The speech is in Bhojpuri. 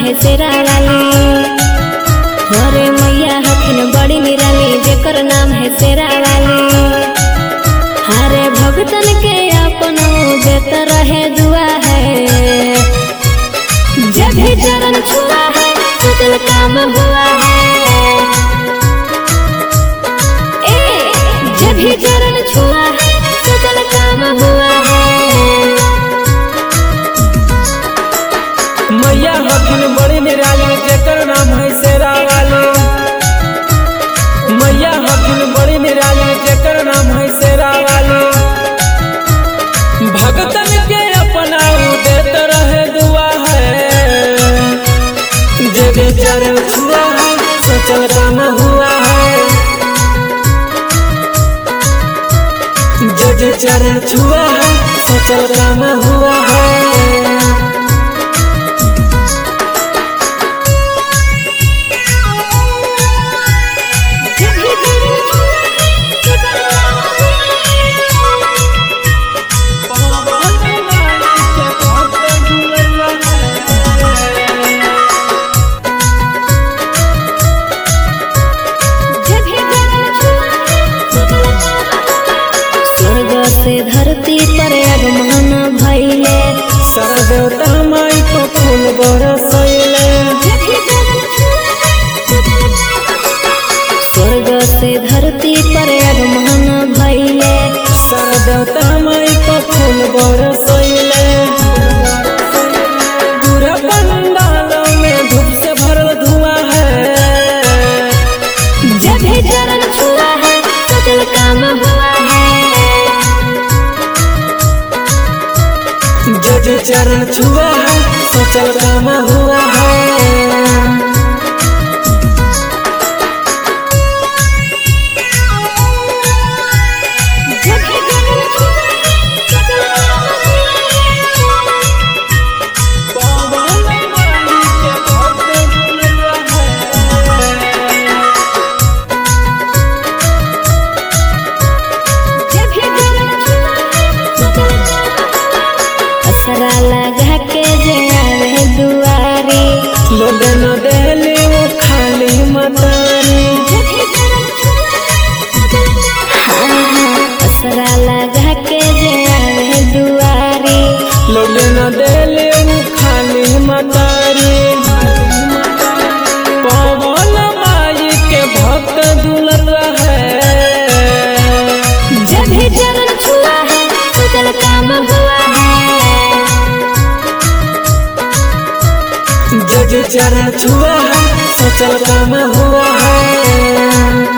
है शेरा वाली। हरे मैया हथिन बड़ी निराली जेकर नाम है शेरा वाली। हरे भगतन के अपनो देत रहे दुआ है। जब भी चरण छुआ है सोचल काम हुआ है। जब भी चरण छुआ है सोचल काम हुआ है। मैया हथिन बड़ी निराली जेकर नाम है शेरा वाली। मैया हथिन बड़ी निराली जेकर नाम है शेरा वाली। भगतन के अपना देत रहे दुआ है। जब चरण छुआ है सोचल काम हुआ है। जब चरण छुआ है सोचल काम हुआ है। से धरती पर आगमन भइले सर्वदेवता माई को फूल बरसैले। स्वर्ग से धरती पर आगमन भइले सर्वदेवता माई को फूल बरसैले। पूरा पंडालों में धूप से भरल धुआं है। जब भी चरण छुआ है सोचल काम हुआ है। जब चरण छुआ है सोचल काम हुआ है। असरा लगा के जे आवे दुआरी लोग न देली वो खाली मतारी। असरा लगा के जे आवे दुआरी लोग न देली वो खाली मतारी। पवन माई के भक्त दुलत है। जब भी चरण छुआ है सोचल काम हुआ है। जब चरण छुआ है सोचल काम हुआ है।